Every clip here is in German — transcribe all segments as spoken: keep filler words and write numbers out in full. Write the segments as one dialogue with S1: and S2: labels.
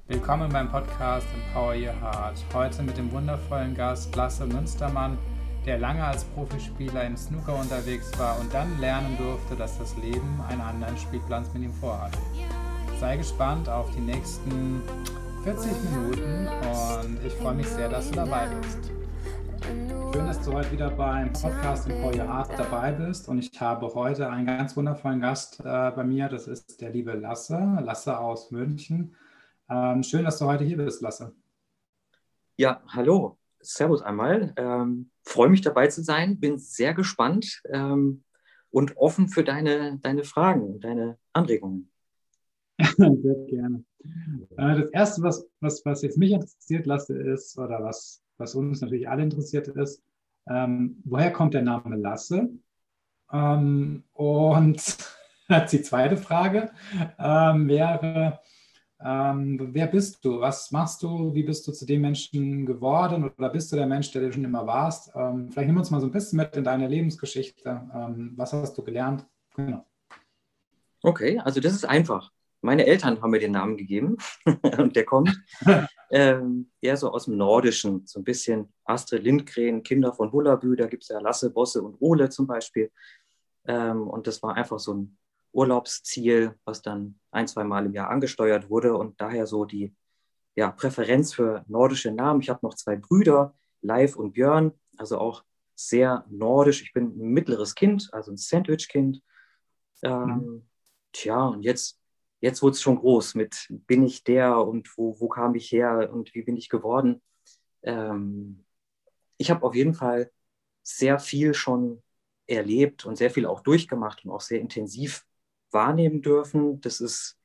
S1: Willkommen beim Podcast Empower Your Heart. Heute mit dem wundervollen Gast Lasse Münstermann, der lange als Profispieler im Snooker unterwegs war und dann lernen durfte, dass das Leben einen anderen Spielplan mit ihm vorhat. Sei gespannt auf die nächsten vierzig Minuten und ich freue mich sehr, dass du dabei bist. Schön, dass du heute wieder beim Podcast Empower Your Heart dabei bist und ich habe heute einen ganz wundervollen Gast äh, bei mir. Das ist der liebe Lasse, Lasse aus München. Ähm, schön, dass du heute hier bist, Lasse.
S2: Ja, hallo. Servus einmal. Ähm, freue mich dabei zu sein, bin sehr gespannt ähm, und offen für deine, deine Fragen, deine Anregungen.
S1: Sehr gerne. Äh, das Erste, was, was, was jetzt mich interessiert, Lasse, ist, oder was, was uns natürlich alle interessiert ist, ähm, woher kommt der Name Lasse? Ähm, und die zweite Frage ähm, wäre, Ähm, wer bist du? Was machst du? Wie bist du zu dem Menschen geworden? Oder bist du der Mensch, der du schon immer warst? Ähm, vielleicht nimm uns mal so ein bisschen mit in deine Lebensgeschichte. Ähm, was hast du gelernt? Genau.
S2: Okay, also das ist einfach. Meine Eltern haben mir den Namen gegeben und der kommt ähm, eher so aus dem Nordischen, so ein bisschen Astrid Lindgren, Kinder von Bullabü, da gibt es ja Lasse, Bosse und Ole zum Beispiel. Ähm, und das war einfach so ein Urlaubsziel, was dann ein, zwei Mal im Jahr angesteuert wurde und daher so die ja, Präferenz für nordische Namen. Ich habe noch zwei Brüder, Leif und Björn, also auch sehr nordisch. Ich bin ein mittleres Kind, also ein Sandwich-Kind.
S1: Mhm.
S2: Ähm, tja, und jetzt, jetzt wurde es schon groß mit bin ich der und wo, wo kam ich her und wie bin ich geworden. Ähm, ich habe auf jeden Fall sehr viel schon erlebt und sehr viel auch durchgemacht und auch sehr intensiv wahrnehmen dürfen. Das ist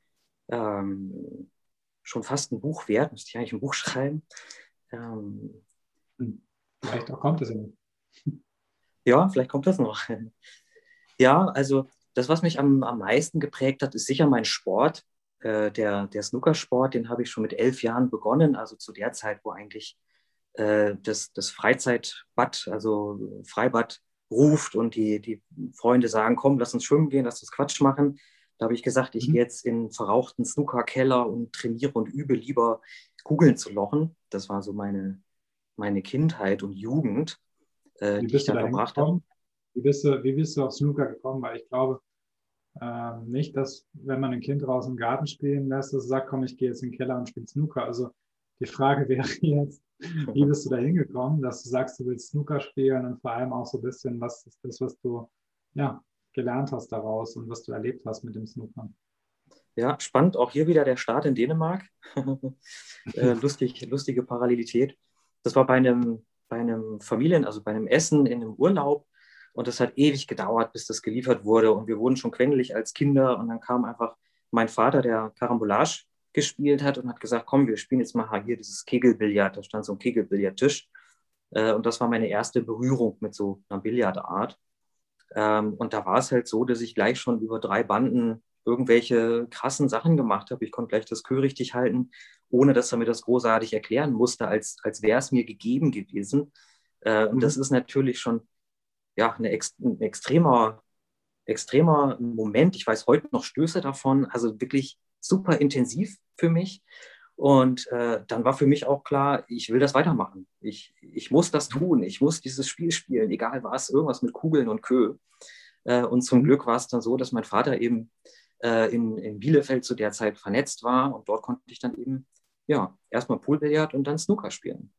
S2: ähm, schon fast ein Buch wert, müsste ich eigentlich ein Buch schreiben. Ähm,
S1: Hm. Vielleicht auch kommt es ja nicht.
S2: ja, vielleicht kommt das noch. Ja, also das, was mich am, am meisten geprägt hat, ist sicher mein Sport. Äh, der, der Snookersport, den habe ich schon mit elf Jahren begonnen, also zu der Zeit, wo eigentlich äh, das, das Freizeitbad, also Freibad ruft und die, die Freunde sagen, komm, lass uns schwimmen gehen, lass uns Quatsch machen. Da habe ich gesagt, ich
S1: Mhm.
S2: gehe jetzt in einen verrauchten Snookerkeller und trainiere und übe lieber Kugeln zu lochen. Das war so meine, meine Kindheit und Jugend, äh,
S1: Wie
S2: die ich
S1: bist du
S2: da
S1: da
S2: verbracht habe.
S1: hingekommen? Wie bist du, wie bist du auf Snooker gekommen? Weil ich glaube ähm, nicht, dass, wenn man ein Kind draußen im Garten spielen lässt, dass es sagt, komm, ich gehe jetzt in den Keller und spiele Snooker. Also die Frage wäre jetzt, wie bist du da hingekommen, dass du sagst, du willst Snooker spielen und vor allem auch so ein bisschen, was ist das, was du ja, gelernt hast daraus und was du erlebt hast mit dem Snooker?
S2: Ja, spannend, auch hier wieder der Start in Dänemark. äh, lustig, lustige Parallelität. Das war bei einem, bei einem Familien-, also bei einem Essen in einem Urlaub und das hat ewig gedauert, bis das geliefert wurde und wir wurden schon quengelig als Kinder und dann kam einfach mein Vater, der Carambolage gespielt hat und hat gesagt, komm, wir spielen jetzt mal hier dieses Kegelbillard. Da stand so ein Kegelbillardtisch äh, und das war meine erste Berührung mit so einer Billardart. Ähm, und da war es halt so, dass ich gleich schon über drei Banden irgendwelche krassen Sachen gemacht habe. Ich konnte gleich das Kö richtig halten, ohne dass er mir das großartig erklären musste, als, als wäre es mir gegeben gewesen. Äh, und
S1: Mhm.
S2: das ist natürlich schon ja, eine ex ein extremer, extremer Moment. Ich weiß heute noch Stöße davon, also wirklich super intensiv für mich. Und äh, dann war für mich auch klar, ich will das weitermachen. Ich, ich muss das tun. Ich muss dieses Spiel spielen, egal was, irgendwas mit Kugeln und Kö. Äh, und zum
S1: Mhm.
S2: Glück war es dann so, dass mein Vater eben äh, in, in Bielefeld zu der Zeit vernetzt war. Und dort konnte ich dann eben ja, erstmal Poolbillard und dann Snooker spielen.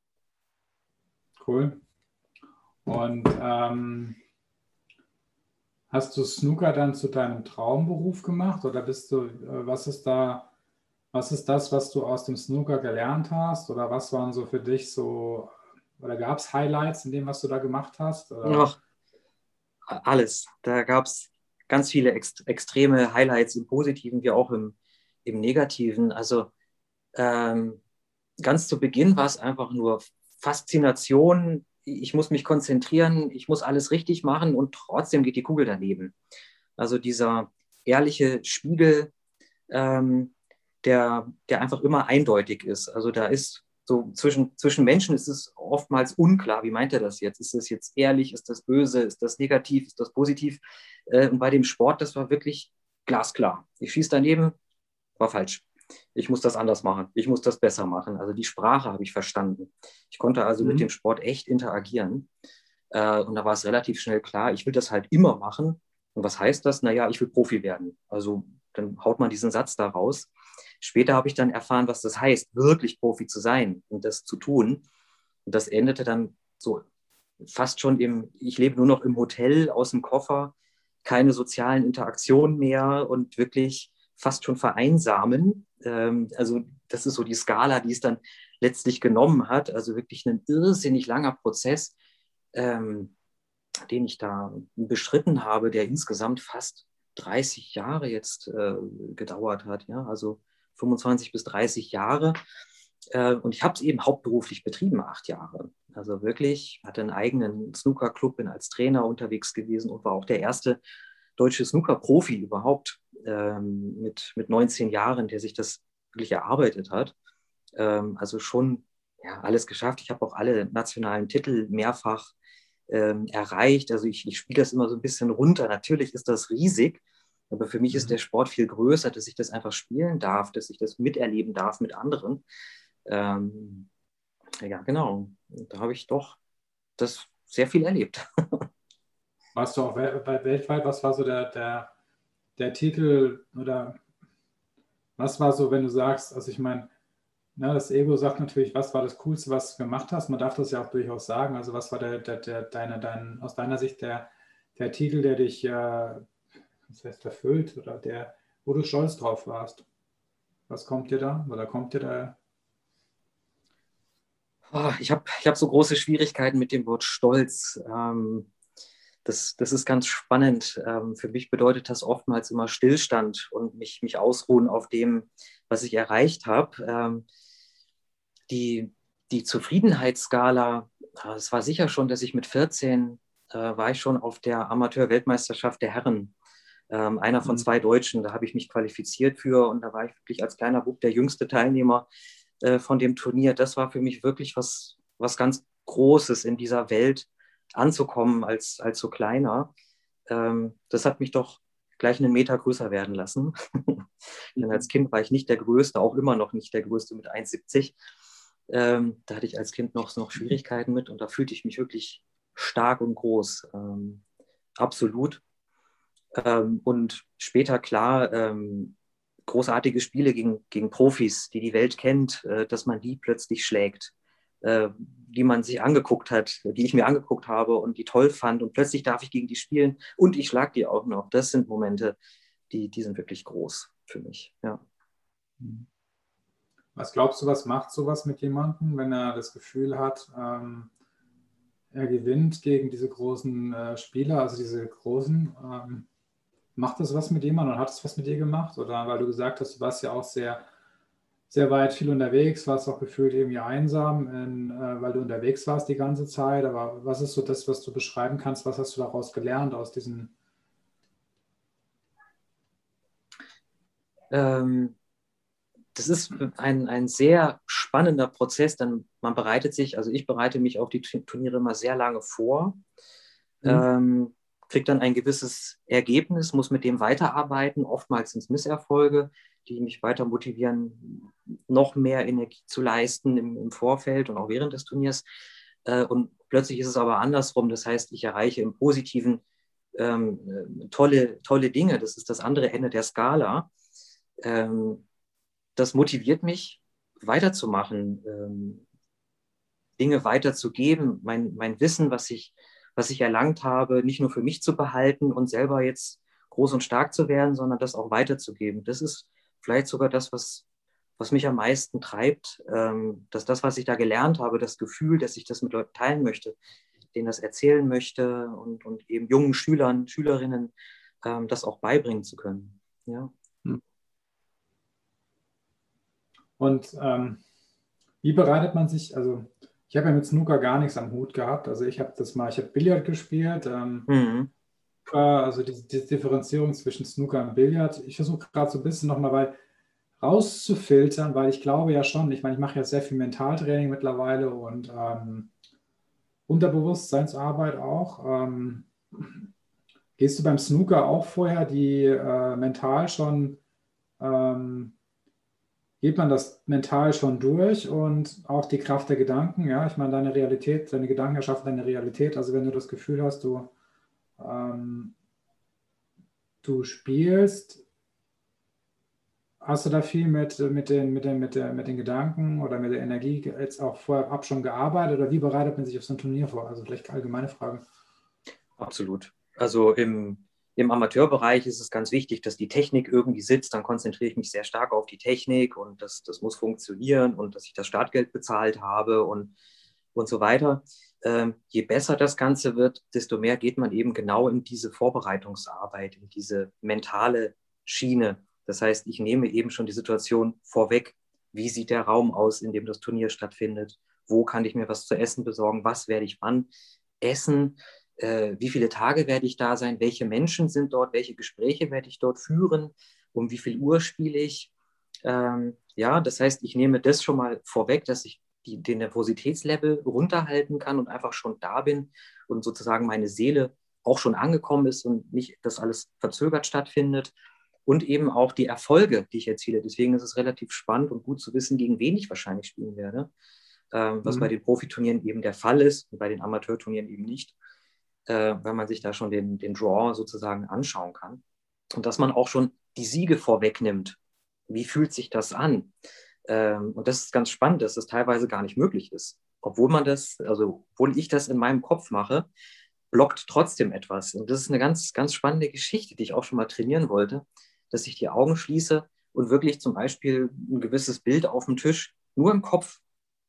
S1: Cool. Und ähm, hast du Snooker dann zu deinem Traumberuf gemacht oder bist du, äh, was ist da, was ist das, was du aus dem Snooker gelernt hast oder was waren so für dich so, oder gab es Highlights in dem, was du da gemacht hast? Oder?
S2: Ach, alles. Da gab es ganz viele ext extreme Highlights im Positiven wie auch im, im Negativen. Also ähm, ganz zu Beginn war es einfach nur Faszination. Ich muss mich konzentrieren, ich muss alles richtig machen und trotzdem geht die Kugel daneben. Also dieser ehrliche Spiegel, ähm, der, der einfach immer eindeutig ist. Also da ist so zwischen, zwischen Menschen ist es oftmals unklar, wie meint er das jetzt? Ist das jetzt ehrlich? Ist das böse? Ist das negativ? Ist das positiv? Äh, und bei dem Sport, das war wirklich glasklar. Ich schieße daneben, war falsch. ich muss das anders machen, ich muss das besser machen. Also die Sprache habe ich verstanden. Ich konnte also mhm. mit dem Sport echt interagieren. Äh, und da war es relativ schnell klar, ich will das halt immer machen. Und was heißt das? Naja, ich will Profi werden. Also dann haut man diesen Satz da raus. Später habe ich dann erfahren, was das heißt, wirklich Profi zu sein und das zu tun. Und das endete dann so fast schon im, ich lebe nur noch im Hotel aus dem Koffer, keine sozialen Interaktionen mehr und wirklich fast schon vereinsamen. Ähm, also das ist so die Skala, die es dann letztlich genommen hat. Also wirklich ein irrsinnig langer Prozess, ähm, den ich da beschritten habe, der insgesamt fast dreißig Jahre jetzt äh, gedauert hat. Ja? Also fünfundzwanzig bis dreißig Jahre. Äh, und ich habe es eben hauptberuflich betrieben, acht Jahre. Also wirklich, hatte einen eigenen Snooker-Club, bin als Trainer unterwegs gewesen und war auch der erste deutsche Snooker-Profi überhaupt ähm, mit, mit neunzehn Jahren, der sich das wirklich erarbeitet hat. Ähm, also schon ja, alles geschafft. Ich habe auch alle nationalen Titel mehrfach ähm, erreicht. Also ich, ich spiele das immer so ein bisschen runter. Natürlich ist das riesig, aber für mich mhm. ist der Sport viel größer, dass ich das einfach spielen darf, dass ich das miterleben darf mit anderen. Ähm, ja, genau. Da habe ich doch das sehr viel erlebt.
S1: Warst du auch weltweit, was war so der, der, der Titel oder was war so, wenn du sagst, also ich meine, ne, das Ego sagt natürlich, was war das Coolste, was du gemacht hast? Man darf das ja auch durchaus sagen. Also was war der, der, der, deine, dein, aus deiner Sicht der, der Titel, der dich äh, was heißt, erfüllt oder der, wo du stolz drauf warst? Was kommt dir da oder kommt dir da?
S2: Oh, ich habe ich hab so große Schwierigkeiten mit dem Wort Stolz. Ähm, das, das ist ganz spannend. Ähm, für mich bedeutet das oftmals immer Stillstand und mich, mich ausruhen auf dem, was ich erreicht habe. Ähm, die, die Zufriedenheitsskala, es war sicher schon, dass ich mit vierzehn äh, war ich schon auf der Amateur-Weltmeisterschaft der Herren. Ähm, einer von zwei Deutschen, da habe ich mich qualifiziert für und da war ich wirklich als kleiner Bub der jüngste Teilnehmer äh, von dem Turnier. Das war für mich wirklich was, was ganz Großes in dieser Welt anzukommen als, als so kleiner. Ähm, das hat mich doch gleich einen Meter größer werden lassen. Denn als Kind war ich nicht der Größte, auch immer noch nicht der Größte mit eins Komma siebzig. Ähm, da hatte ich als Kind noch, noch Schwierigkeiten mit und da fühlte ich mich wirklich stark und groß. Ähm, absolut. Ähm, und später, klar, ähm, großartige Spiele gegen, gegen Profis, die die Welt kennt, äh, dass man die plötzlich schlägt, äh, die man sich angeguckt hat, die ich mir angeguckt habe und die toll fand und plötzlich darf ich gegen die spielen und ich schlag die auch noch. Das sind Momente, die, die sind wirklich groß für mich, ja.
S1: Was glaubst du, was macht sowas mit jemandem, wenn er das Gefühl hat, ähm, er gewinnt gegen diese großen äh, Spieler, also diese großen, ähm, macht das was mit jemandem und hat es was mit dir gemacht? Oder weil du gesagt hast, du warst ja auch sehr, sehr weit viel unterwegs, warst auch gefühlt irgendwie einsam, in, äh, weil du unterwegs warst die ganze Zeit. Aber was ist so das, was du beschreiben kannst? Was hast du daraus gelernt aus diesen?
S2: Ähm, das ist ein, ein sehr spannender Prozess, denn man bereitet sich, also ich bereite mich auf die Turniere immer sehr lange vor. Mhm. Ähm, kriegt dann ein gewisses Ergebnis, muss mit dem weiterarbeiten. Oftmals sind es Misserfolge, die mich weiter motivieren, noch mehr Energie zu leisten im, im Vorfeld und auch während des Turniers. Äh, und plötzlich ist es aber andersrum. Das heißt, ich erreiche im Positiven ähm, tolle, tolle Dinge. Das ist das andere Ende der Skala. Ähm, das motiviert mich, weiterzumachen, ähm, Dinge weiterzugeben, mein, mein Wissen, was ich was ich erlangt habe, nicht nur für mich zu behalten und selber jetzt groß und stark zu werden, sondern das auch weiterzugeben. Das ist vielleicht sogar das, was, was mich am meisten treibt, ähm, dass das, was ich da gelernt habe, das Gefühl, dass ich das mit Leuten teilen möchte, denen das erzählen möchte und, und eben jungen Schülern, Schülerinnen ähm, das auch beibringen zu können. Ja.
S1: Und ähm, wie bereitet man sich, also ich habe ja mit Snooker gar nichts am Hut gehabt. Also ich habe das mal, ich habe Billard gespielt. Ähm, mhm. Also die, die Differenzierung zwischen Snooker und Billard. Ich versuche gerade so ein bisschen nochmal weil, rauszufiltern, weil ich glaube ja schon, ich meine, ich mache ja sehr viel Mentaltraining mittlerweile und ähm, Unterbewusstseinsarbeit auch. Ähm, gehst du beim Snooker auch vorher die äh, mental schon ähm, geht man das mental schon durch und auch die Kraft der Gedanken, ja, ich meine, deine Realität, deine Gedanken erschaffen deine Realität. Also wenn du das Gefühl hast, du, ähm, du spielst, hast du da viel mit, mit, den, mit, den, mit, der, mit den Gedanken oder mit der Energie jetzt auch vorher ab schon gearbeitet oder wie bereitet man sich auf so ein Turnier vor? Also vielleicht allgemeine Frage.
S2: Absolut. Also im, im Amateurbereich ist es ganz wichtig, dass die Technik irgendwie sitzt. Dann konzentriere ich mich sehr stark auf die Technik und das, das muss funktionieren und dass ich das Startgeld bezahlt habe und, und so weiter. Ähm, je besser das Ganze wird, desto mehr geht man eben genau in diese Vorbereitungsarbeit, in diese mentale Schiene. Das heißt, ich nehme eben schon die Situation vorweg. Wie sieht der Raum aus, in dem das Turnier stattfindet? Wo kann ich mir was zu essen besorgen? Was werde ich wann essen? Äh, wie viele Tage werde ich da sein? Welche Menschen sind dort? Welche Gespräche werde ich dort führen? Um wie viel Uhr spiele ich? Ähm, ja, das heißt, ich nehme das schon mal vorweg, dass ich die, den Nervositätslevel runterhalten kann und einfach schon da bin und sozusagen meine Seele auch schon angekommen ist und nicht, dass alles verzögert stattfindet. Und eben auch die Erfolge, die ich erziele. Deswegen ist es relativ spannend und gut zu wissen, gegen wen ich wahrscheinlich spielen werde. Ähm, was
S1: Mhm.
S2: bei den Profiturnieren eben der Fall ist und bei den Amateurturnieren eben nicht, äh, wenn man sich da schon den, den Draw sozusagen anschauen kann. Und dass man auch schon die Siege vorwegnimmt. Wie fühlt sich das an? Ähm, und das ist ganz spannend, dass das teilweise gar nicht möglich ist. Obwohl man das, also obwohl ich das in meinem Kopf mache, blockt trotzdem etwas. Und das ist eine ganz, ganz spannende Geschichte, die ich auch schon mal trainieren wollte, dass ich die Augen schließe und wirklich zum Beispiel ein gewisses Bild auf dem Tisch nur im Kopf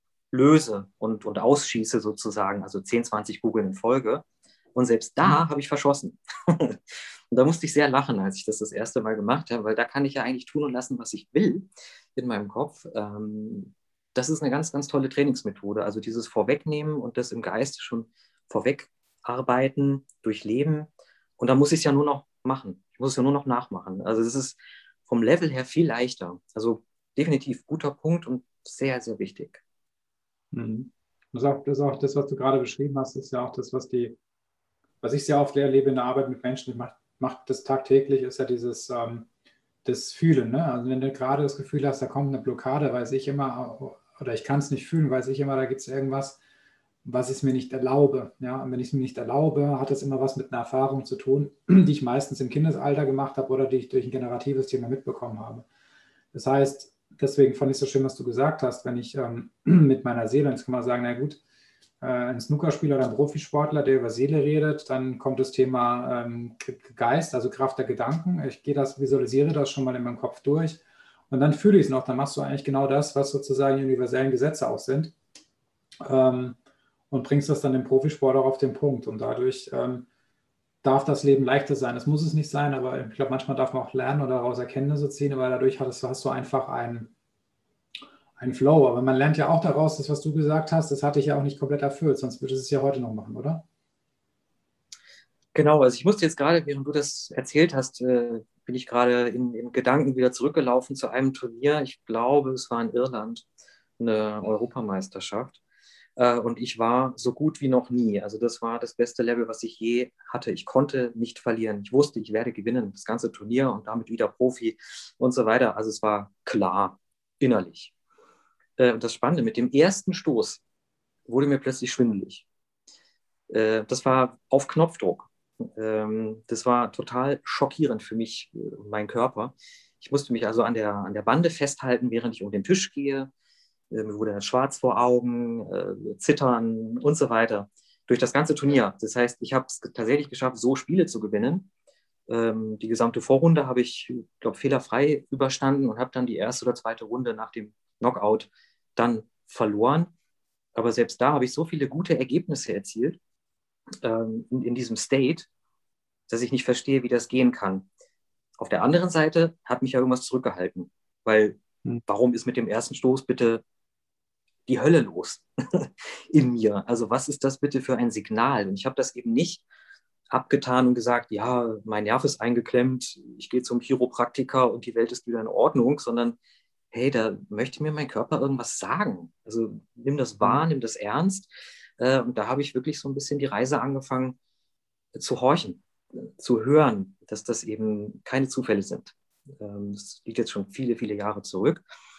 S2: löse und, und ausschieße sozusagen, also zehn, zwanzig Kugeln in Folge. Und selbst da habe ich verschossen. Und da musste ich sehr lachen, als ich das das erste Mal gemacht habe, weil da kann ich ja eigentlich tun und lassen, was ich will in meinem Kopf. Ähm, das ist eine ganz, ganz tolle Trainingsmethode. Also dieses Vorwegnehmen und das im Geiste schon vorwegarbeiten, durchleben. Und da muss ich es ja nur noch machen. Ich muss es ja nur noch nachmachen. Also es ist vom Level her viel leichter. Also definitiv guter Punkt und sehr, sehr wichtig.
S1: Mhm. Das ist auch, das ist auch das, was du gerade beschrieben hast, ist ja auch das, was die, was ich sehr oft erlebe in der Arbeit mit Menschen, ich mache mach das tagtäglich, ist ja dieses ähm, das Fühlen. Ne? Also wenn du gerade das Gefühl hast, da kommt eine Blockade, weiß ich immer, oder ich kann es nicht fühlen, weiß ich immer, da gibt es irgendwas, was ich mir nicht erlaube. Ja? Und wenn ich es mir nicht erlaube, hat das immer was mit einer Erfahrung zu tun, die ich meistens im Kindesalter gemacht habe oder die ich durch ein generatives Thema mitbekommen habe. Das heißt, deswegen fand ich es so schön, was du gesagt hast, wenn ich ähm, mit meiner Seele, jetzt kann man sagen, na gut, äh, ein Snookerspieler oder ein Profisportler, der über Seele redet, dann kommt das Thema ähm, Geist, also Kraft der Gedanken. Ich gehe das, visualisiere das schon mal in meinem Kopf durch und dann fühle ich es noch. Dann machst du eigentlich genau das, was sozusagen die universellen Gesetze auch sind, ähm, und bringst das dann im Profisport auch auf den Punkt. Und dadurch ähm, darf das Leben leichter sein. Das muss es nicht sein, aber ich glaube, manchmal darf man auch lernen oder daraus Erkenntnisse ziehen, weil dadurch hast, hast du einfach einen ein Flow. Aber man lernt ja auch daraus, das, was du gesagt hast, das hatte ich ja auch nicht komplett erfüllt, sonst würdest du es ja heute noch machen, oder?
S2: Genau, also ich musste jetzt gerade, während du das erzählt hast, äh, bin ich gerade in, in Gedanken wieder zurückgelaufen zu einem Turnier. Ich glaube, es war in Irland, eine Europameisterschaft. Äh, und ich war so gut wie noch nie. Also das war das beste Level, was ich je hatte. Ich konnte nicht verlieren. Ich wusste, ich werde gewinnen, das ganze Turnier und damit wieder Profi und so weiter. Also es war klar, innerlich. Äh, und das Spannende, mit dem ersten Stoß wurde mir plötzlich schwindelig. Äh, das war auf Knopfdruck. Ähm, das war total schockierend für mich und meinen Körper. Ich musste mich also an der, an der Bande festhalten, während ich um den Tisch gehe. Äh, mir wurde dann schwarz vor Augen, äh, Zittern und so weiter. Durch das ganze Turnier. Das heißt, ich habe es tatsächlich geschafft, so Spiele zu gewinnen. Ähm, die gesamte Vorrunde habe ich, glaube fehlerfrei überstanden und habe dann die erste oder zweite Runde nach dem Knockout dann verloren. Aber selbst da habe ich so viele gute Ergebnisse erzielt, ähm, in, in diesem State, dass ich nicht verstehe, wie das gehen kann. Auf der anderen Seite hat mich ja irgendwas zurückgehalten, weil
S1: Hm.
S2: warum ist mit dem ersten Stoß bitte die Hölle los in mir? Also was ist das bitte für ein Signal? Und ich habe das eben nicht abgetan und gesagt, ja, mein Nerv ist eingeklemmt, ich gehe zum Chiropraktiker und die Welt ist wieder in Ordnung, sondern hey, da möchte mir mein Körper irgendwas sagen. Also nimm das wahr, nimm das ernst. Äh, und da habe ich wirklich so ein bisschen die Reise angefangen zu horchen, zu hören, dass das eben keine Zufälle sind. Ähm, das liegt jetzt schon viele, viele Jahre zurück.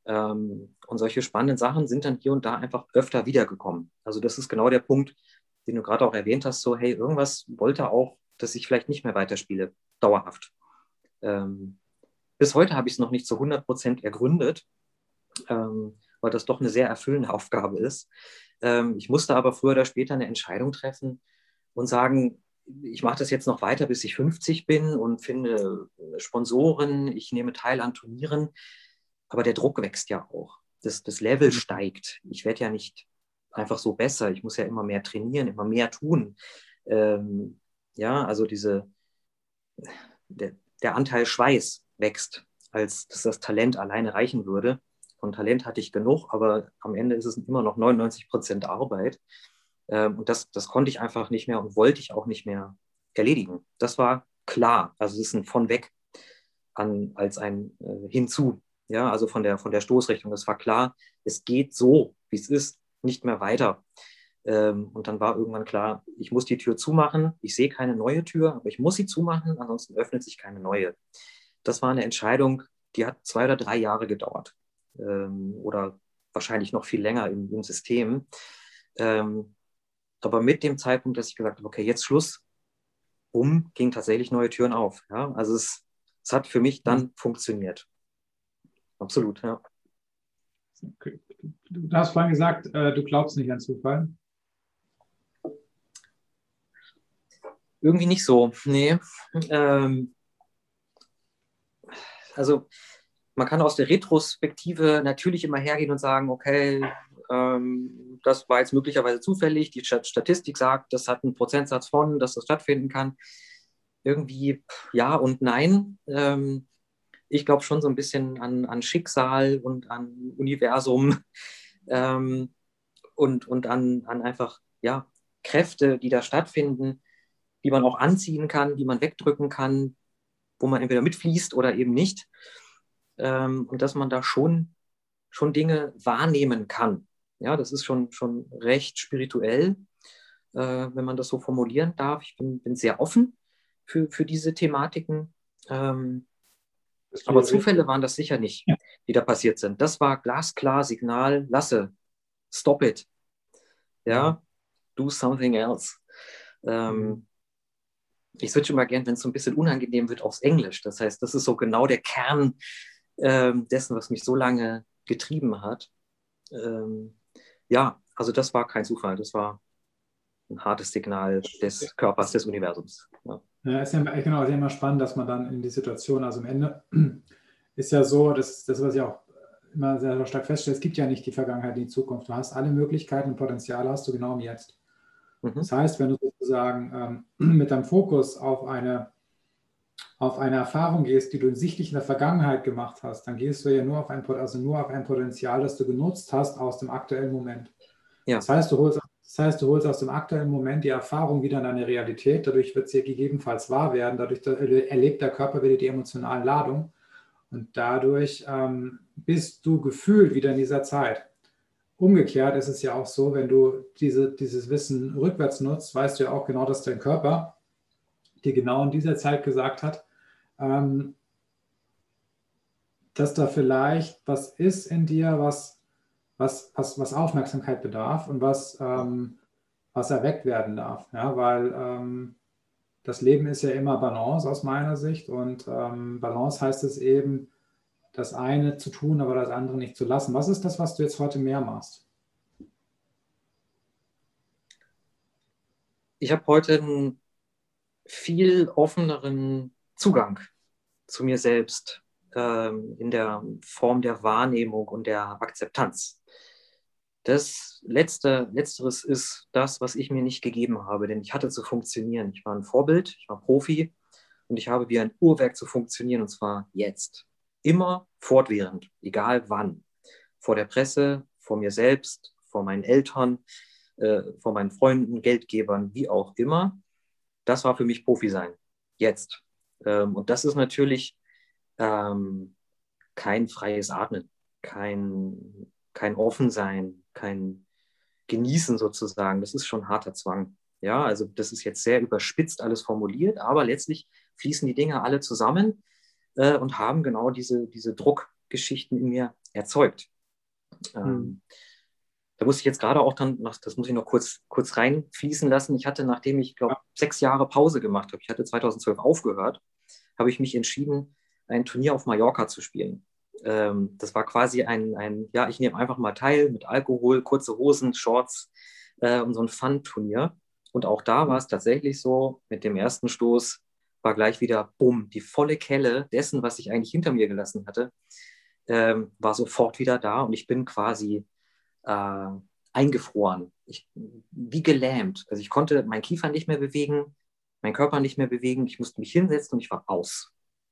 S2: Ähm, und solche spannenden Sachen sind dann hier und da einfach öfter wiedergekommen. Also das ist genau der Punkt, den du gerade auch erwähnt hast, so hey, irgendwas wollte auch, dass ich vielleicht nicht mehr weiterspiele, dauerhaft. Ähm, bis heute habe ich es noch nicht zu hundert Prozent ergründet, ähm, weil das doch eine sehr erfüllende Aufgabe ist. Ähm, ich musste aber früher oder später eine Entscheidung treffen und sagen, ich mache das jetzt noch weiter, bis ich fünfzig bin und finde Sponsoren, ich nehme teil an Turnieren, aber der Druck wächst ja auch. Das, das Level steigt. Ich werde ja nicht einfach so besser. Ich muss ja immer mehr trainieren, immer mehr tun. Ähm, ja, also diese, der, der Anteil Schweiß wächst, als dass das Talent alleine reichen würde. Von Talent hatte ich genug, aber am Ende ist es immer noch neunundneunzig Prozent Arbeit. Ähm, und das, das konnte ich einfach nicht mehr und wollte ich auch nicht mehr erledigen. Das war klar. Also es ist ein von weg an, als ein äh, hinzu. Ja, also von der, von der Stoßrichtung. Es war klar, es geht so, wie es ist, nicht mehr weiter. Ähm, und dann war irgendwann klar, ich muss die Tür zumachen. Ich sehe keine neue Tür, aber ich muss sie zumachen, ansonsten öffnet sich keine neue. Das war eine Entscheidung, die hat zwei oder drei Jahre gedauert. Ähm, oder wahrscheinlich noch viel länger im, im System. Ähm, aber mit dem Zeitpunkt, dass ich gesagt habe, okay, jetzt Schluss, um, gingen tatsächlich neue Türen auf. Ja? Also es, es hat für mich dann funktioniert. Absolut, ja.
S1: Okay. Du hast vorhin gesagt, äh, du glaubst nicht an Zufall.
S2: Irgendwie nicht so, nee. Ähm, also man kann aus der Retrospektive natürlich immer hergehen und sagen, okay, ähm, das war jetzt möglicherweise zufällig, die Statistik sagt, das hat einen Prozentsatz von, dass das stattfinden kann. Irgendwie ja und nein. Ähm, ich glaube schon so ein bisschen an, an Schicksal und an Universum ähm, und, und an, an einfach ja, Kräfte, die da stattfinden, die man auch anziehen kann, die man wegdrücken kann, wo man entweder mitfließt oder eben nicht. Ähm, und dass man da schon, schon Dinge wahrnehmen kann. Ja, das ist schon, schon recht spirituell, äh, wenn man das so formulieren darf. Ich bin, bin sehr offen für, für diese Thematiken. Ähm, aber Zufälle waren das sicher nicht,
S1: Ja.
S2: die da passiert sind. Das war glasklar Signal, lasse, stop it. Ja, do something else. Ähm, mhm. Ich switche immer gern, wenn es so ein bisschen unangenehm wird, aufs Englisch. Das heißt, das ist so genau der Kern ähm, dessen, was mich so lange getrieben hat. Ähm, ja, also das war kein Zufall. Das war ein hartes Signal des Körpers, des Universums. Ja.
S1: Ja, ist ja, genau, ist ja immer spannend, dass man dann in die Situation, also am Ende ist ja so, das, das was ich auch immer sehr, sehr stark feststelle, es gibt ja nicht die Vergangenheit und die Zukunft. Du hast alle Möglichkeiten und Potenziale hast du genau im Jetzt. Mhm. Das heißt, wenn du sozusagen ähm, mit deinem Fokus auf eine, auf eine Erfahrung gehst, die du sichtlich in der Vergangenheit gemacht hast, dann gehst du ja nur auf ein, also nur auf ein Potenzial, das du genutzt hast aus dem aktuellen Moment. Ja. Das heißt, du holst Das heißt, du holst aus dem aktuellen Moment die Erfahrung wieder in deine Realität, dadurch wird sie gegebenenfalls wahr werden, dadurch erlebt der Körper wieder die emotionalen Ladungen und dadurch ähm, bist du gefühlt wieder in dieser Zeit. Umgekehrt ist es ja auch so, wenn du diese, dieses Wissen rückwärts nutzt, weißt du ja auch genau, dass dein Körper dir genau in dieser Zeit gesagt hat, ähm, dass da vielleicht was ist in dir, was Was, was, was Aufmerksamkeit bedarf und was, ähm, was erweckt werden darf. Ja, weil ähm, das Leben ist ja immer Balance aus meiner Sicht und ähm, Balance heißt es eben, das eine zu tun, aber das andere nicht zu lassen. Was ist das, was du jetzt heute mehr machst?
S2: Ich habe heute einen viel offeneren Zugang zu mir selbst ähm, in der Form der Wahrnehmung und der Akzeptanz. Das Letzte, Letzteres ist das, was ich mir nicht gegeben habe, denn ich hatte zu funktionieren. Ich war ein Vorbild, ich war Profi und ich habe wie ein Uhrwerk zu funktionieren und zwar jetzt. Immer fortwährend, egal wann. Vor der Presse, vor mir selbst, vor meinen Eltern, äh, vor meinen Freunden, Geldgebern, wie auch immer. Das war für mich Profi sein. Jetzt. Ähm, und das ist natürlich ähm, kein freies Atmen, kein, kein Offensein, kein Genießen sozusagen. Das ist schon harter Zwang. Ja, also das ist jetzt sehr überspitzt alles formuliert, aber letztlich fließen die Dinge alle zusammen äh, und haben genau diese, diese Druckgeschichten in mir erzeugt.
S1: Hm.
S2: Ähm, da musste ich jetzt gerade auch dann, das muss ich noch kurz, kurz reinfließen lassen. Ich hatte, nachdem ich, glaube sechs Jahre Pause gemacht habe, ich hatte zweitausendzwölf aufgehört, habe ich mich entschieden, ein Turnier auf Mallorca zu spielen. Ähm, das war quasi ein, ein, ja, ich nehme einfach mal teil mit Alkohol, kurze Hosen, Shorts äh, und so ein Fun-Turnier. Und auch da war es tatsächlich so, mit dem ersten Stoß war gleich wieder, bumm, die volle Kelle dessen, was ich eigentlich hinter mir gelassen hatte, ähm, war sofort wieder da und ich bin quasi äh, eingefroren, ich, wie gelähmt. Also ich konnte meinen Kiefer nicht mehr bewegen, meinen Körper nicht mehr bewegen, ich musste mich hinsetzen und ich war aus.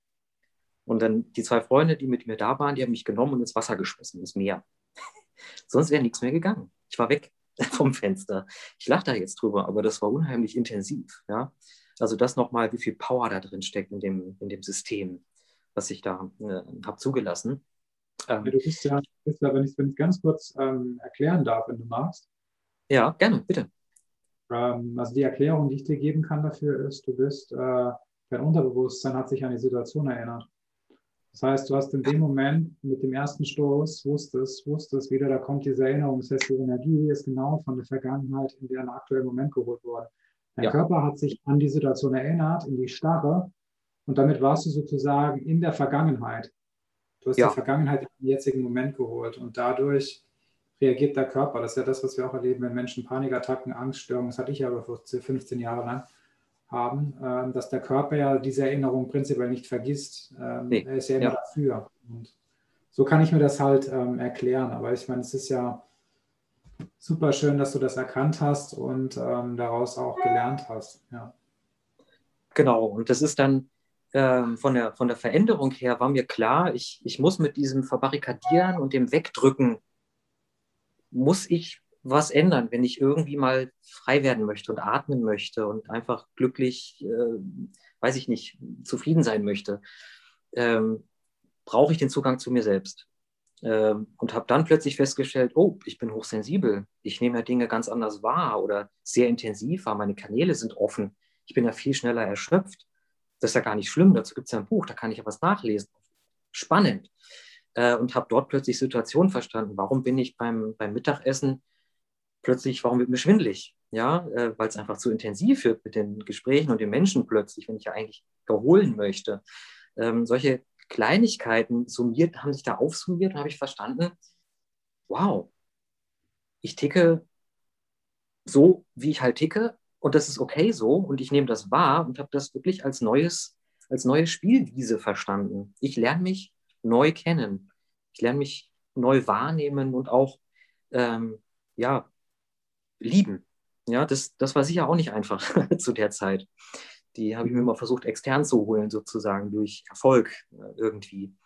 S2: Und dann die zwei Freunde, die mit mir da waren, die haben mich genommen und ins Wasser geschmissen, ins Meer. Sonst wäre nichts mehr gegangen. Ich war weg vom Fenster. Ich lache da jetzt drüber, aber das war unheimlich intensiv. Ja? Also das nochmal, wie viel Power da drin steckt in dem, in dem System, was ich da äh, habe zugelassen.
S1: Ja, du bist ja, bist ja, wenn ich es ganz kurz ähm, erklären darf, wenn du magst.
S2: Ja, gerne, bitte.
S1: Ähm, also die Erklärung, die ich dir geben kann dafür ist, du bist, äh, dein Unterbewusstsein hat sich an die Situation erinnert. Das heißt, du hast in dem Moment mit dem ersten Stoß, wusstest, wusstest wieder, da kommt diese Erinnerung. Das heißt, die Energie ist genau von der Vergangenheit in den aktuellen Moment geholt worden. Dein
S2: Ja.
S1: Körper hat sich an die Situation erinnert, in die Starre, und damit warst du sozusagen in der Vergangenheit. Du hast
S2: Ja.
S1: die Vergangenheit in den jetzigen Moment geholt und dadurch reagiert der Körper. Das ist ja das, was wir auch erleben, wenn Menschen Panikattacken, Angststörungen, das hatte ich aber vor fünfzehn Jahren lang, haben, äh, dass der Körper ja diese Erinnerung prinzipiell nicht vergisst. Ähm,
S2: Nee.
S1: Er ist ja immer
S2: Ja.
S1: dafür. Und so kann ich mir das halt ähm, erklären. Aber ich meine, es ist ja super schön, dass du das erkannt hast und ähm, daraus auch gelernt hast. Ja.
S2: Genau. Und das ist dann ähm, von der, von der Veränderung her war mir klar, ich, ich muss mit diesem Verbarrikadieren und dem Wegdrücken, muss ich was ändern, wenn ich irgendwie mal frei werden möchte und atmen möchte und einfach glücklich, äh, weiß ich nicht, zufrieden sein möchte, ähm, brauche ich den Zugang zu mir selbst. Ähm, und habe dann plötzlich festgestellt, oh, ich bin hochsensibel, ich nehme ja Dinge ganz anders wahr oder sehr intensiv wahr, meine Kanäle sind offen, ich bin ja viel schneller erschöpft. Das ist ja gar nicht schlimm, dazu gibt es ja ein Buch, da kann ich ja was nachlesen. Spannend. Äh, und habe dort plötzlich Situationen verstanden. Warum bin ich beim, beim Mittagessen plötzlich, warum wird mir schwindelig? Ja, äh, weil es einfach zu intensiv wird mit den Gesprächen und den Menschen plötzlich, wenn ich ja eigentlich erholen möchte. Ähm, solche Kleinigkeiten summiert, haben sich da aufsummiert und habe ich verstanden, wow, ich ticke so, wie ich halt ticke und das ist okay so und ich nehme das wahr und habe das wirklich als neues, als neue Spielwiese verstanden. Ich lerne mich neu kennen. Ich lerne mich neu wahrnehmen und auch ähm, ja, lieben. Ja, das, das war sicher auch nicht einfach zu der Zeit. Die habe ich mir immer versucht, extern zu holen, sozusagen, durch Erfolg äh, irgendwie.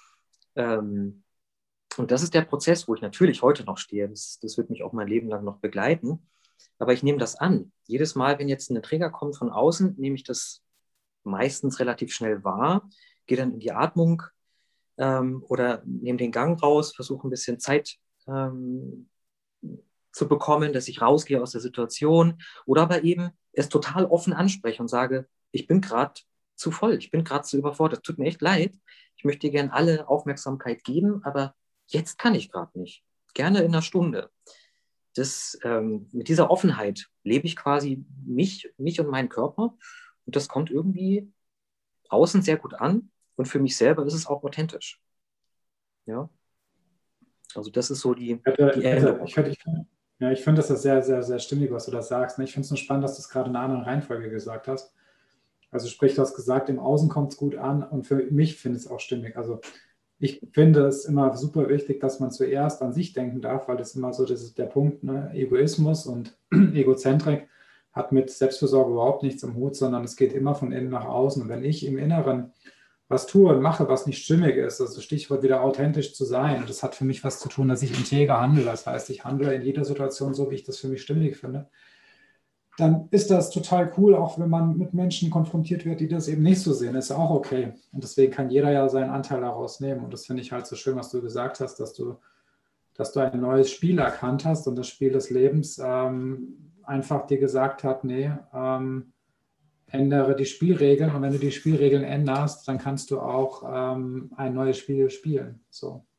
S2: Ähm, und das ist der Prozess, wo ich natürlich heute noch stehe. Das, das wird mich auch mein Leben lang noch begleiten. Aber ich nehme das an. Jedes Mal, wenn jetzt ein Trigger kommt von außen, nehme ich das meistens relativ schnell wahr, gehe dann in die Atmung ähm, oder nehme den Gang raus, versuche ein bisschen Zeit ähm, zu bekommen, dass ich rausgehe aus der Situation oder aber eben es total offen anspreche und sage, ich bin gerade zu voll, ich bin gerade zu überfordert, tut mir echt leid, ich möchte dir gerne alle Aufmerksamkeit geben, aber jetzt kann ich gerade nicht, gerne in einer Stunde. Das, ähm, mit dieser Offenheit lebe ich quasi mich, mich und meinen Körper und das kommt irgendwie außen sehr gut an und für mich selber ist es auch authentisch. Ja, also das ist so die,
S1: Ich hätte,
S2: die
S1: ich hätte,
S2: Änderung.
S1: ich hätte, ich finde, ja, ich finde das ist sehr, sehr, sehr stimmig, was du da sagst. Ich finde es nur spannend, dass du es gerade in einer anderen Reihenfolge gesagt hast. Also sprich, du hast gesagt, im Außen kommt es gut an und für mich finde ich es auch stimmig. Also ich finde es immer super wichtig, dass man zuerst an sich denken darf, weil das immer so, das ist der Punkt, ne? Egoismus und Egozentrik hat mit Selbstfürsorge überhaupt nichts am Hut, sondern es geht immer von innen nach außen. Und wenn ich im Inneren was tue und mache, was nicht stimmig ist, also Stichwort wieder authentisch zu sein, das hat für mich was zu tun, dass ich integer handle. Das heißt, ich handle in jeder Situation so, wie ich das für mich stimmig finde. Dann ist das total cool, auch wenn man mit Menschen konfrontiert wird, die das eben nicht so sehen. Ist ja auch okay. Und deswegen kann jeder ja seinen Anteil daraus nehmen. Und das finde ich halt so schön, was du gesagt hast, dass du, dass du ein neues Spiel erkannt hast und das Spiel des Lebens ähm, einfach dir gesagt hat, nee, ähm, ändere die Spielregeln. Und wenn du die Spielregeln änderst, dann kannst du auch ähm, ein neues Spiel spielen. So.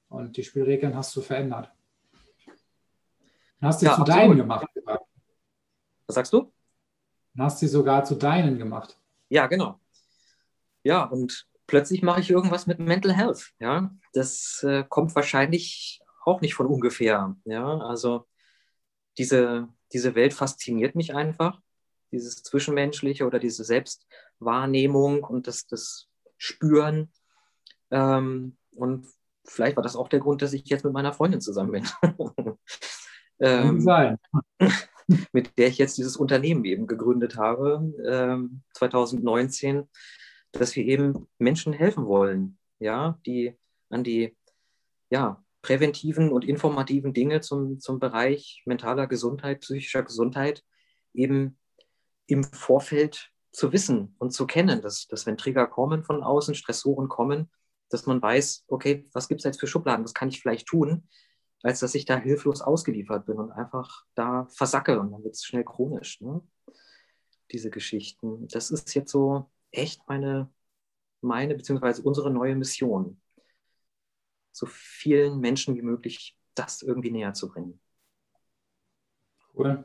S1: Und die Spielregeln hast du verändert. Hast sie
S2: Ja,
S1: zu
S2: absolut.
S1: deinen gemacht.
S2: Was sagst du?
S1: Hast sie sogar zu deinen gemacht.
S2: Ja, genau. Ja, und plötzlich mache ich irgendwas mit Mental Health. Ja, das äh, kommt wahrscheinlich auch nicht von ungefähr. Ja, also diese, diese Welt fasziniert mich einfach. Dieses Zwischenmenschliche oder diese Selbstwahrnehmung und das, das Spüren. Ähm, und vielleicht war das auch der Grund, dass ich jetzt mit meiner Freundin zusammen bin.
S1: Kann
S2: ähm,
S1: sein.
S2: mit der ich jetzt dieses Unternehmen eben gegründet habe, ähm, zwanzig neunzehn, dass wir eben Menschen helfen wollen, ja, die an die ja, präventiven und informativen Dinge zum, zum Bereich mentaler Gesundheit, psychischer Gesundheit eben im Vorfeld zu wissen und zu kennen, dass, dass wenn Trigger kommen von außen, Stressoren kommen, dass man weiß, okay, was gibt es jetzt für Schubladen, was kann ich vielleicht tun, als dass ich da hilflos ausgeliefert bin und einfach da versacke und dann wird es schnell chronisch, ne? Diese Geschichten. Das ist jetzt so echt meine, meine beziehungsweise unsere neue Mission, so vielen Menschen wie möglich das irgendwie näher zu bringen.
S1: Cool.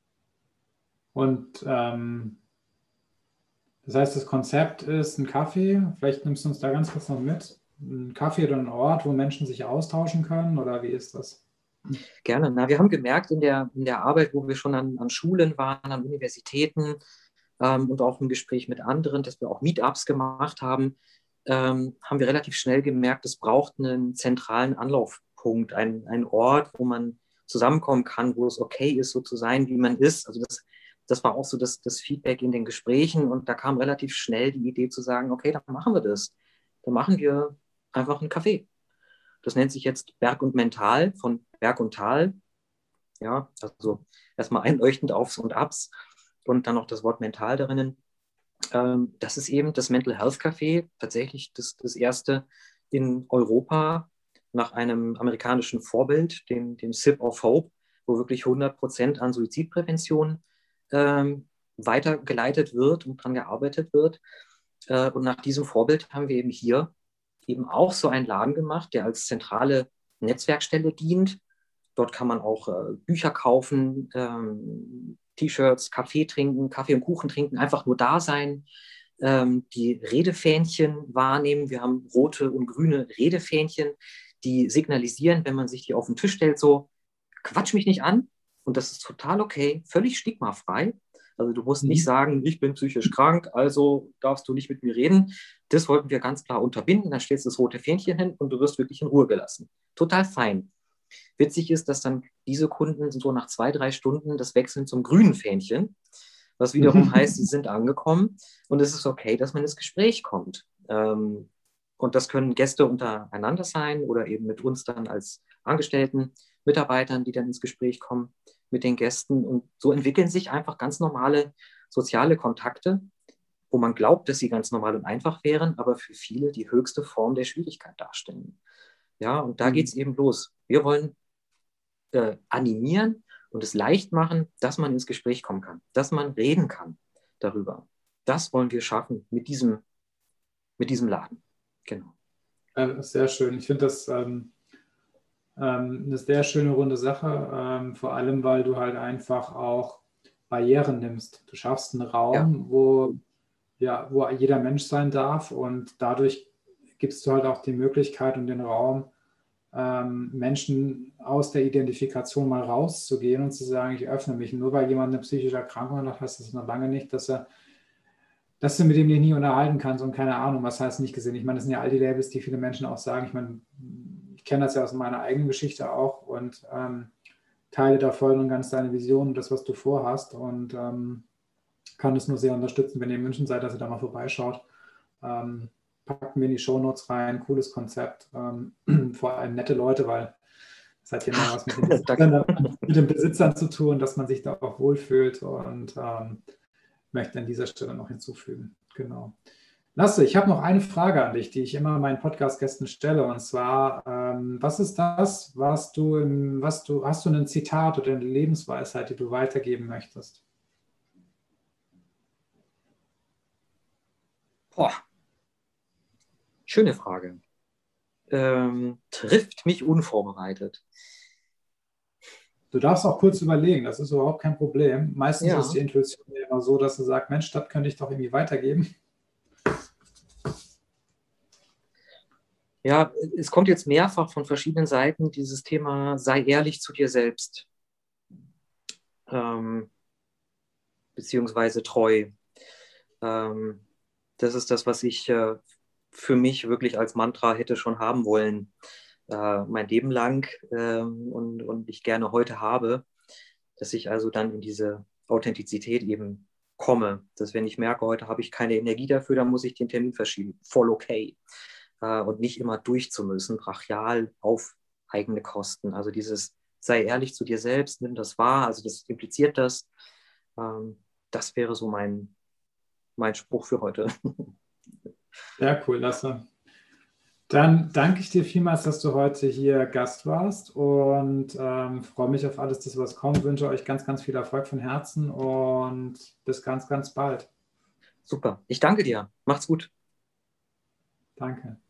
S1: Und ähm, das heißt, das Konzept ist ein Kaffee. Vielleicht nimmst du uns da ganz kurz noch mit. Ein Kaffee oder ein Ort, wo Menschen sich austauschen können, oder wie ist das?
S2: Gerne. Na, wir haben gemerkt in der, in der Arbeit, wo wir schon an, an Schulen waren, an Universitäten ähm, und auch im Gespräch mit anderen, dass wir auch Meetups gemacht haben, ähm, haben wir relativ schnell gemerkt, es braucht einen zentralen Anlaufpunkt, einen, einen Ort, wo man zusammenkommen kann, wo es okay ist, so zu sein, wie man ist. Also das, das war auch so das, das Feedback in den Gesprächen und da kam relativ schnell die Idee zu sagen, okay, dann machen wir das. Dann machen wir einfach einen Café. Das nennt sich jetzt Berg und Mental, von Berg und Tal. Ja, also erstmal einleuchtend Aufs und Abs und dann noch das Wort mental darin. Ähm, das ist eben das Mental Health Café, tatsächlich das, das erste in Europa nach einem amerikanischen Vorbild, dem, dem Sip of Hope, wo wirklich hundert Prozent an Suizidprävention ähm, weitergeleitet wird und daran gearbeitet wird. Äh, und nach diesem Vorbild haben wir eben hier eben auch so einen Laden gemacht, der als zentrale Netzwerkstelle dient. Dort kann man auch äh, Bücher kaufen, ähm, T-Shirts, Kaffee trinken, Kaffee und Kuchen trinken, einfach nur da sein, ähm, die Redefähnchen wahrnehmen. Wir haben rote und grüne Redefähnchen, die signalisieren, wenn man sich die auf den Tisch stellt, so, quatsch mich nicht an. Und das ist total okay, völlig stigmafrei. Also du musst nicht
S1: Mhm.
S2: sagen, ich bin psychisch krank, also darfst du nicht mit mir reden. Das wollten wir ganz klar unterbinden. Dann stellst du das rote Fähnchen hin und du wirst wirklich in Ruhe gelassen. Total fein. Witzig ist, dass dann diese Kunden so nach zwei, drei Stunden das wechseln zum grünen Fähnchen, was wiederum heißt, sie sind angekommen und es ist okay, dass man ins Gespräch kommt. Ähm, und das können Gäste untereinander sein oder eben mit uns dann als Angestellten, Mitarbeitern, die dann ins Gespräch kommen mit den Gästen. Und so entwickeln sich einfach ganz normale soziale Kontakte, wo man glaubt, dass sie ganz normal und einfach wären, aber für viele die höchste Form der Schwierigkeit darstellen. Ja, und da geht es eben los. Wir wollen äh, animieren und es leicht machen, dass man ins Gespräch kommen kann, dass man reden kann darüber. Das wollen wir schaffen mit diesem, mit diesem Laden. Genau.
S1: Äh, sehr schön. Ich finde das ähm, ähm, eine sehr schöne runde Sache, ähm, vor allem, weil du halt einfach auch Barrieren nimmst. Du schaffst einen
S2: Ja,
S1: Raum, wo, ja, wo jeder Mensch sein darf und dadurch gibst du halt auch die Möglichkeit und den Raum, ähm, Menschen aus der Identifikation mal rauszugehen und zu sagen, ich öffne mich. Nur weil jemand eine psychische Erkrankung hat, heißt das noch lange nicht, dass er, dass du mit dem dich nie unterhalten kannst und keine Ahnung, was heißt nicht gesehen. Ich meine, das sind ja all die Labels, die viele Menschen auch sagen. Ich meine, ich kenne das ja aus meiner eigenen Geschichte auch und ähm, teile da voll und ganz deine Vision und das, was du vorhast und ähm, kann es nur sehr unterstützen, wenn ihr in München seid, dass ihr da mal vorbeischaut. Ähm, packen wir in die Shownotes rein, cooles Konzept, ähm, vor allem nette Leute, weil es hat ja immer was mit den, Besitzern, mit den Besitzern zu tun, dass man sich da auch wohlfühlt und ähm, möchte an dieser Stelle noch hinzufügen. Genau. Lasse, ich habe noch eine Frage an dich, die ich immer meinen Podcast-Gästen stelle, und zwar, ähm, was ist das, was du, im, was du, hast du ein Zitat oder eine Lebensweisheit, die du weitergeben möchtest?
S2: Boah, schöne Frage. ähm, trifft mich unvorbereitet.
S1: Du darfst auch kurz überlegen, das ist überhaupt kein Problem. Meistens ist
S2: Ja,
S1: die Intuition ja immer so, dass du sagst, Mensch, das könnte ich doch irgendwie weitergeben.
S2: ja, es kommt jetzt mehrfach von verschiedenen Seiten dieses Thema, sei ehrlich zu dir selbst, ähm, beziehungsweise treu. Ähm, das ist das, was ich äh, für mich wirklich als Mantra hätte schon haben wollen, äh, mein Leben lang ähm, und, und ich gerne heute habe, dass ich also dann in diese Authentizität eben komme, dass wenn ich merke, heute habe ich keine Energie dafür, dann muss ich den Termin verschieben. Voll okay. Äh, und nicht immer durchzumüssen, brachial auf eigene Kosten. Also dieses, sei ehrlich zu dir selbst, nimm das wahr, also das impliziert das. Ähm, das wäre so mein, mein Spruch für heute.
S1: Sehr cool, Lasse. Dann danke ich dir vielmals, dass du heute hier Gast warst und ähm, freue mich auf alles, das was kommt. Wünsche euch ganz, ganz viel Erfolg von Herzen und bis ganz, ganz bald.
S2: Super. Ich danke dir. Macht's gut.
S1: Danke.